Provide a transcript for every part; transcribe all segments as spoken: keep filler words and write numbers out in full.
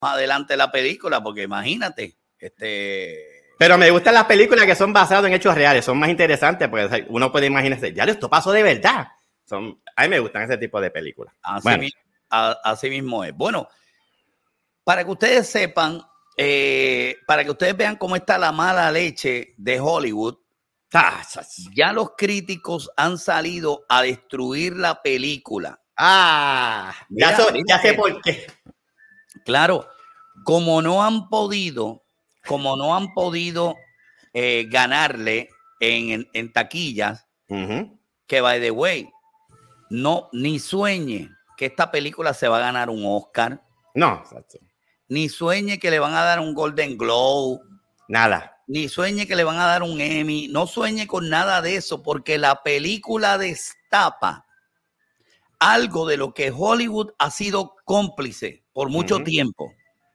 más adelante la película, porque imagínate, este... Pero me gustan las películas que son basadas en hechos reales, son más interesantes, porque uno puede imaginarse, ya esto pasó de verdad. Son, a mí me gustan ese tipo de películas. Así, bueno. mi, a, así mismo es. Bueno, para que ustedes sepan, eh, para que ustedes vean cómo está la mala leche de Hollywood, Ah, ya los críticos han salido a destruir la película. Ah, mira, ya, so, mira, ya sé por qué. Claro, como no han podido, como no han podido eh, ganarle en, en, en taquillas, uh-huh. que by the way, no, ni sueñe que esta película se va a ganar un Oscar. No. Ni sueñe que le van a dar un Golden Globe. Nada. Ni sueñe que le van a dar un Emmy. No sueñe con nada de eso, porque la película destapa algo de lo que Hollywood ha sido cómplice por mucho uh-huh. tiempo.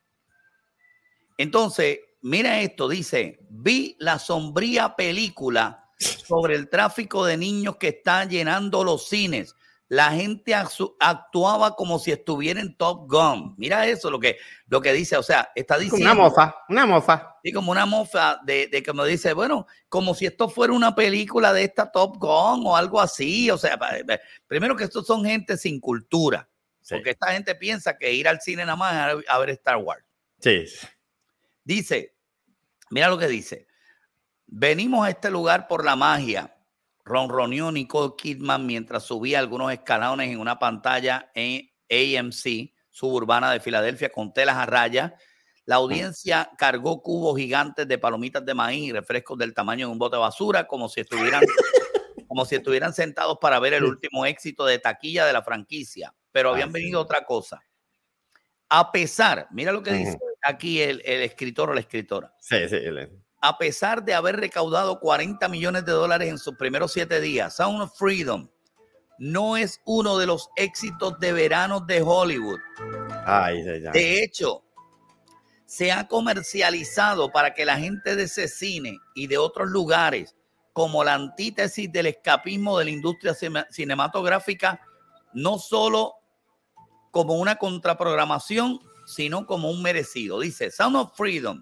Entonces, mira esto, dice, vi la sombría película sobre el tráfico de niños que está llenando los cines. La gente actuaba como si estuviera en Top Gun. Mira eso, lo que, lo que dice, o sea, está diciendo... Una mofa, una mofa. Sí, como una mofa de, de como dice, bueno, como si esto fuera una película de esta Top Gun o algo así. O sea, primero que estos son gente sin cultura. Sí. Porque esta gente piensa que ir al cine nada más es a ver Star Wars. Sí. Dice, mira lo que dice. Venimos a este lugar por la magia. Ronroneó Nicole Kidman mientras subía algunos escalones en una pantalla en A M C suburbana de Filadelfia con telas a rayas. La audiencia cargó cubos gigantes de palomitas de maíz y refrescos del tamaño de un bote de basura como si estuvieran, como si estuvieran sentados para ver el último éxito de taquilla de la franquicia. Pero habían venido otra cosa. A pesar, mira lo que dice aquí el, el escritor o la escritora. Sí, sí. A pesar de haber recaudado cuarenta millones de dólares en sus primeros siete días, Sound of Freedom no es uno de los éxitos de verano de Hollywood. Ay, ay, ay. De hecho, se ha comercializado para que la gente de ese cine y de otros lugares, como la antítesis del escapismo de la industria cinematográfica, no solo como una contraprogramación, sino como un merecido. Dice Sound of Freedom,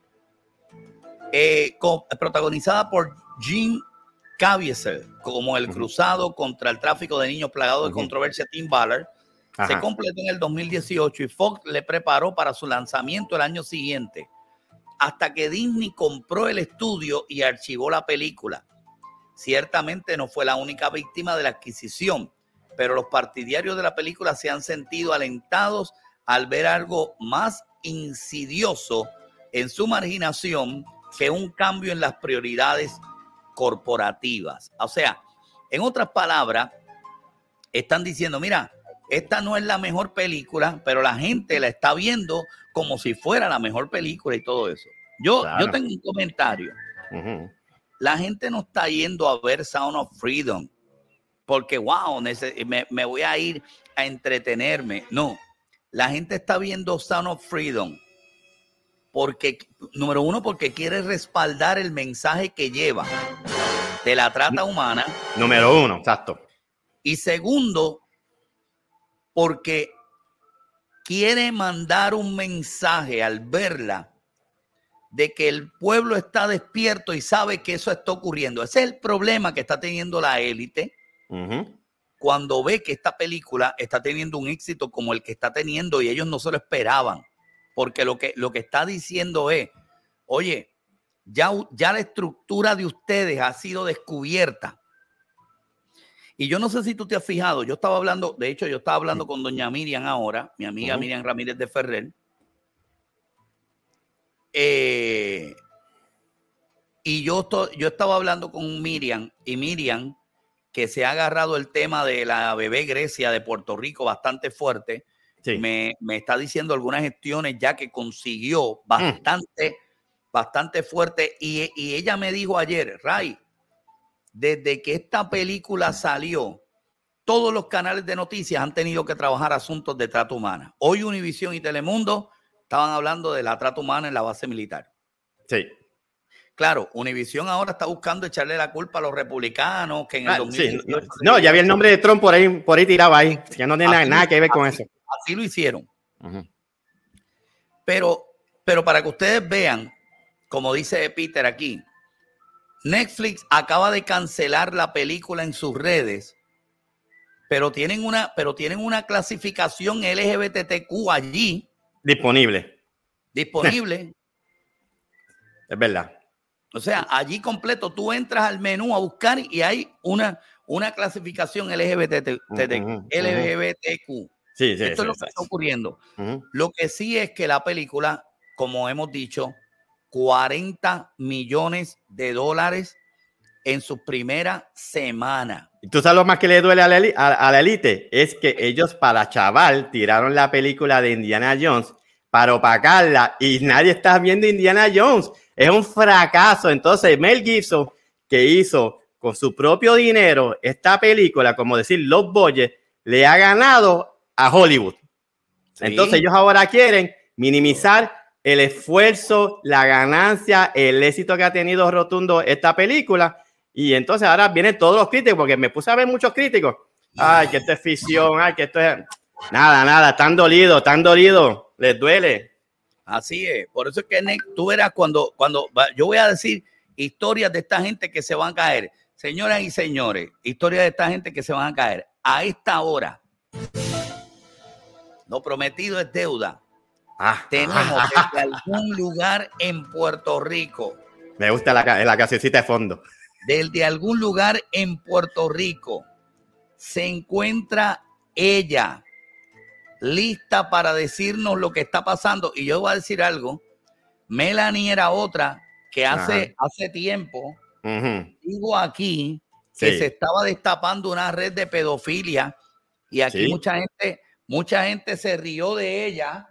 eh, con, protagonizada por Jim Caviezel como el uh-huh. cruzado contra el tráfico de niños plagado de uh-huh. controversia Tim Ballard. Ajá. Se completó en el dos mil dieciocho y Fox le preparó para su lanzamiento el año siguiente, hasta que Disney compró el estudio y archivó la película. Ciertamente no fue la única víctima de la adquisición, pero los partidarios de la película se han sentido alentados al ver algo más insidioso en su marginación que un cambio en las prioridades corporativas. O sea, en otras palabras, están diciendo, mira, esta no es la mejor película, pero la gente la está viendo como si fuera la mejor película y todo eso. Yo, claro. yo tengo un comentario. Uh-huh. La gente no está yendo a ver Sound of Freedom porque, wow, me, me voy a ir a entretenerme. No, la gente está viendo Sound of Freedom porque, número uno, porque quiere respaldar el mensaje que lleva de la trata humana. Número uno, exacto. Y segundo, porque quiere mandar un mensaje al verla de que el pueblo está despierto y sabe que eso está ocurriendo. Ese es el problema que está teniendo la élite uh-huh. cuando ve que esta película está teniendo un éxito como el que está teniendo y ellos no se lo esperaban. Porque lo que, lo que está diciendo es, oye, ya, ya la estructura de ustedes ha sido descubierta. Y yo no sé si tú te has fijado, yo estaba hablando, de hecho yo estaba hablando con doña Miriam ahora, mi amiga uh-huh. Miriam Ramírez de Ferrer, eh, y yo, to, yo estaba hablando con Miriam, y Miriam, que se ha agarrado el tema de la bebé Grecia de Puerto Rico bastante fuerte, sí. me, me está diciendo algunas gestiones ya que consiguió bastante, mm. bastante fuerte, y, y ella me dijo ayer, Ray, desde que esta película salió, todos los canales de noticias han tenido que trabajar asuntos de trata humana. Hoy Univisión y Telemundo estaban hablando de la trata humana en la base militar. Sí. Claro, Univisión ahora está buscando echarle la culpa a los republicanos que en el ah, dos mil dieciocho... Sí. No, no, ya vi el nombre de Trump por ahí, por ahí tirado ahí. Ya no tiene así, nada que ver con así, eso. Así lo hicieron. Uh-huh. Pero, pero para que ustedes vean, como dice Peter aquí, Netflix acaba de cancelar la película en sus redes, pero tienen una, pero tienen una clasificación L G B T Q allí. Disponible. Disponible. Es verdad. O sea, allí completo, tú entras al menú a buscar y hay una, una clasificación L G B T, uh -huh, L G B T Q. Uh -huh. Sí, sí, Esto sí, es lo sí, que sí. está ocurriendo. Uh -huh. Lo que sí es que la película, como hemos dicho, cuarenta millones de dólares en su primera semana. ¿Y tú sabes lo más que le duele a la, a, a la élite? Es que ellos para chaval tiraron la película de Indiana Jones para opacarla y nadie está viendo Indiana Jones. Es un fracaso. Entonces Mel Gibson, que hizo con su propio dinero esta película, como decir Los Boyes, le ha ganado a Hollywood. Sí. Entonces ellos ahora quieren minimizar el esfuerzo, la ganancia, el éxito que ha tenido rotundo esta película. Y entonces ahora vienen todos los críticos, porque me puse a ver muchos críticos. Ay, que esto es ficción, ay, que esto es... Nada, nada, están dolidos, están dolidos, les duele. Así es, por eso es que tú verás cuando, cuando yo voy a decir historias de esta gente que se van a caer. Señoras y señores, historias de esta gente que se van a caer. A esta hora, lo prometido es deuda. Ah, tenemos ah, desde algún lugar en Puerto Rico. Me gusta la, la cancioncita de fondo. Desde algún lugar en Puerto Rico se encuentra ella lista para decirnos lo que está pasando. Y yo voy a decir algo. Melanie era otra que hace, hace tiempo, uh-huh. digo aquí, que sí. se estaba destapando una red de pedofilia y aquí sí. mucha gente, mucha gente se rió de ella.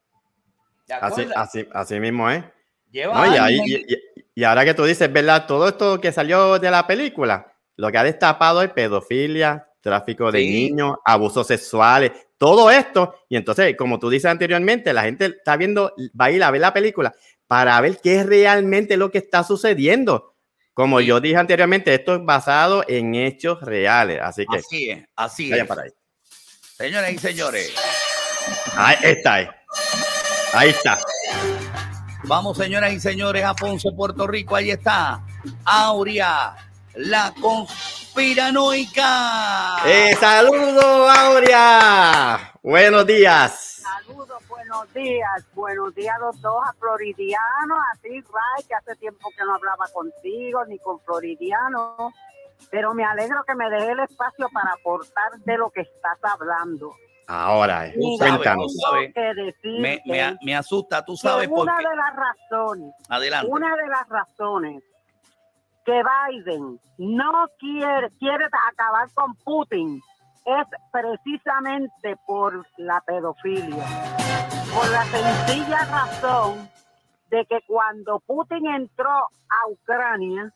Así, así, así mismo es. ¿eh? No, y, ahí, y, y, y ahora que tú dices, ¿verdad? Todo esto que salió de la película, lo que ha destapado es pedofilia, tráfico de sí. niños, abusos sexuales, todo esto. Y entonces, como tú dices anteriormente, la gente está viendo, va a ir a ver la película para ver qué es realmente lo que está sucediendo. Como sí. yo dije anteriormente, esto es basado en hechos reales. Así que. Así es, así es. Para ahí. Señoras y señores. Ahí está. Ahí, ahí está. Vamos, señoras y señores, a Ponce, Puerto Rico. Ahí está Aurea, la conspiranoica. Eh, ¡Saludos, Aurea! Buenos días. Saludos, buenos días. Buenos días a los dos, a Floridiano, a ti, Ray, que hace tiempo que no hablaba contigo, ni con Floridiano. Pero me alegro que me deje el espacio para aportar de lo que estás hablando. Ahora, eh, cuéntanos. Me, me, me asusta, tú sabes por qué. Una de las razones, Adelante. Una de las razones que Biden no quiere, quiere acabar con Putin es precisamente por la pedofilia. Por la sencilla razón de que cuando Putin entró a Ucrania,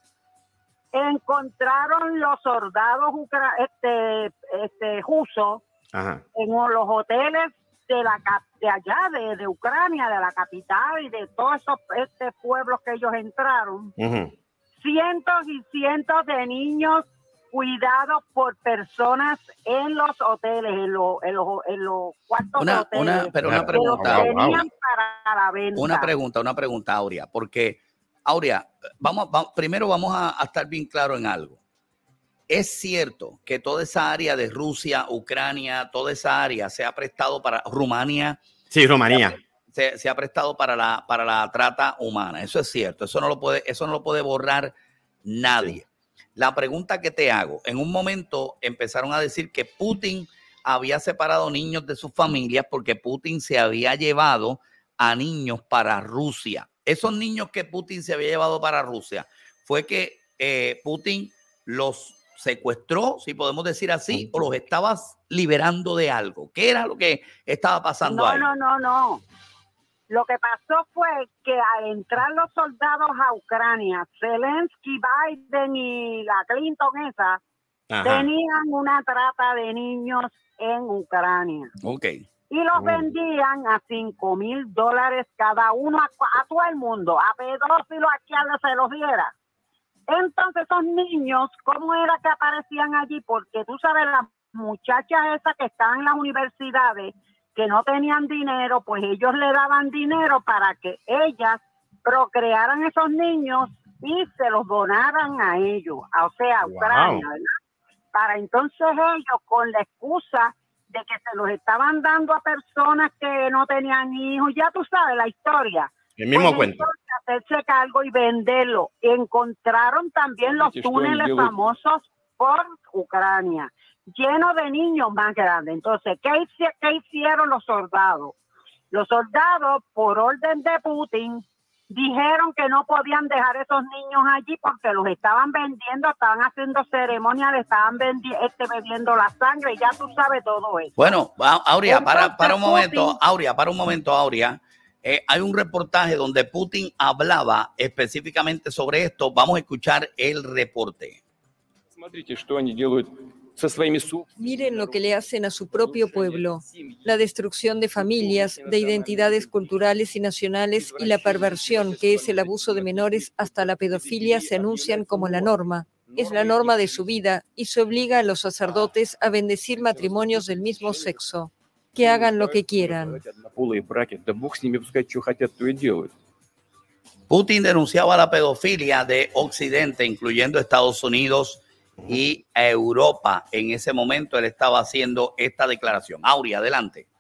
encontraron los soldados ucra- este, este, rusos Ajá. en los hoteles de la de allá, de, de Ucrania, de la capital y de todos esos este, pueblos que ellos entraron. Uh-huh. Cientos y cientos de niños cuidados por personas en los hoteles, en los, en los, en los cuartos una, de hoteles. Una, pero una pregunta. Wow, wow. Para la venta. Una pregunta, una pregunta, Aurea, porque, Aurea, vamos, vamos, primero vamos a, a estar bien claro en algo. Es cierto que toda esa área de Rusia, Ucrania, toda esa área se ha prestado para Rumania. Sí, Rumanía. Se, se ha prestado para la, para la trata humana. Eso es cierto. Eso no lo puede, eso no lo puede borrar nadie. Sí. La pregunta que te hago, en un momento empezaron a decir que Putin había separado niños de sus familias porque Putin se había llevado a niños para Rusia. Esos niños que Putin se había llevado para Rusia fue que eh, Putin los secuestró, si podemos decir así, o los estabas liberando de algo. ¿Qué era lo que estaba pasando no, ahí? No, no, no, no. Lo que pasó fue que al entrar los soldados a Ucrania, Zelensky, Biden y la Clinton esa, Ajá. tenían una trata de niños en Ucrania. Ok. Y los vendían a cinco mil dólares cada uno a, a todo el mundo, a pedófilos, a quien se los diera. Entonces esos niños, ¿cómo era que aparecían allí? Porque tú sabes, las muchachas esas que están en las universidades, que no tenían dinero, pues ellos le daban dinero para que ellas procrearan esos niños y se los donaran a ellos, o sea, a Ucrania, wow. ¿verdad? Para entonces ellos, con la excusa de que se los estaban dando a personas que no tenían hijos, ya tú sabes la historia. El mismo pues cuento. Hacerse cargo y venderlo. Encontraron también los túneles famosos por Ucrania, llenos de niños más grandes. Entonces, ¿qué, ¿qué hicieron los soldados? Los soldados, por orden de Putin, dijeron que no podían dejar esos niños allí porque los estaban vendiendo, estaban haciendo ceremonias, le estaban vendi este, bebiendo la sangre, y ya tú sabes todo eso. Bueno, Aurea, para, para un momento, Putin, Aurea, para un momento, Aurea. Eh, hay un reportaje donde Putin hablaba específicamente sobre esto. Vamos a escuchar el reporte. Miren lo que le hacen a su propio pueblo, la destrucción de familias, de identidades culturales y nacionales, y la perversión que es el abuso de menores hasta la pedofilia se anuncian como la norma. Es la norma de su vida y se obliga a los sacerdotes a bendecir matrimonios del mismo sexo. Que hagan lo que quieran. Putin denunciaba la pedofilia de Occidente, incluyendo Estados Unidos y Europa. En ese momento él estaba haciendo esta declaración. Aurea, adelante.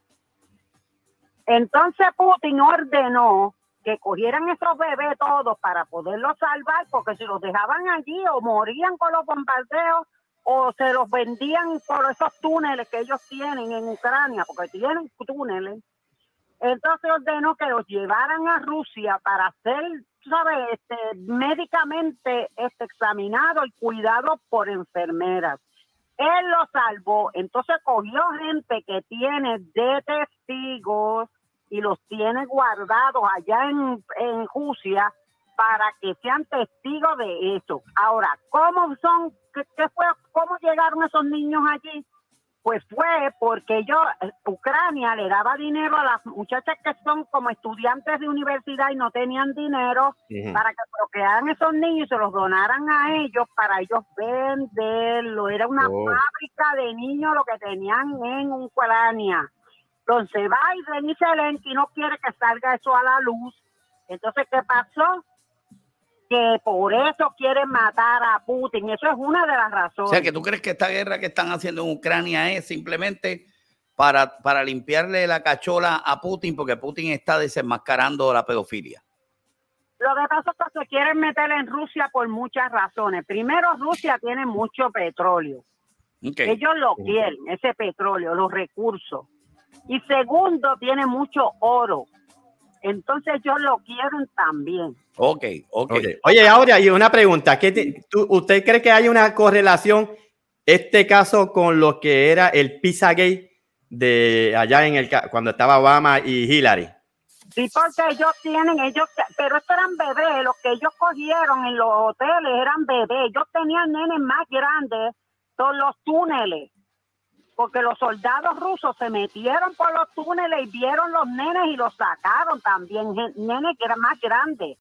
Entonces Putin ordenó que cogieran esos bebés todos para poderlos salvar, porque si los dejaban allí o morían con los bombardeos, o se los vendían por esos túneles que ellos tienen en Ucrania, porque tienen túneles. Entonces ordenó que los llevaran a Rusia para ser, ¿sabes?, este, médicamente este, examinado y cuidado por enfermeras. Él los salvó, entonces cogió gente que tiene de testigos y los tiene guardados allá en, en Rusia para que sean testigos de eso. Ahora, ¿cómo son? ¿Qué, qué fue? ¿Cómo llegaron esos niños allí? Pues fue porque yo, Ucrania le daba dinero a las muchachas que son como estudiantes de universidad y no tenían dinero uh-huh. para que procrearan esos niños y se los donaran a ellos para ellos venderlo. Era una oh. fábrica de niños lo que tenían en Ucrania. Entonces Biden y Zelensky no quiere que salga eso a la luz. Entonces, ¿qué pasó? Que por eso quieren matar a Putin. Eso es una de las razones. O sea, que tú crees que esta guerra que están haciendo en Ucrania es simplemente para, para limpiarle la cachola a Putin, porque Putin está desenmascarando la pedofilia. Lo que pasa es que se quieren meter en Rusia por muchas razones. Primero, Rusia tiene mucho petróleo. Okay. Ellos lo quieren, ese petróleo, los recursos. Y segundo, tiene mucho oro. Entonces ellos lo quieren también. Ok, ok. okay. Oye, Aurea, y una pregunta. ¿qué te, tú, ¿Usted cree que hay una correlación este caso con lo que era el Pizzagate de allá en el cuando estaba Obama y Hillary? Sí, porque ellos tienen, ellos, pero estos eran bebés, los que ellos cogieron en los hoteles eran bebés. Ellos tenían nenes más grandes con los túneles. Porque los soldados rusos se metieron por los túneles y vieron los nenes y los sacaron también, nenes que eran más grandes.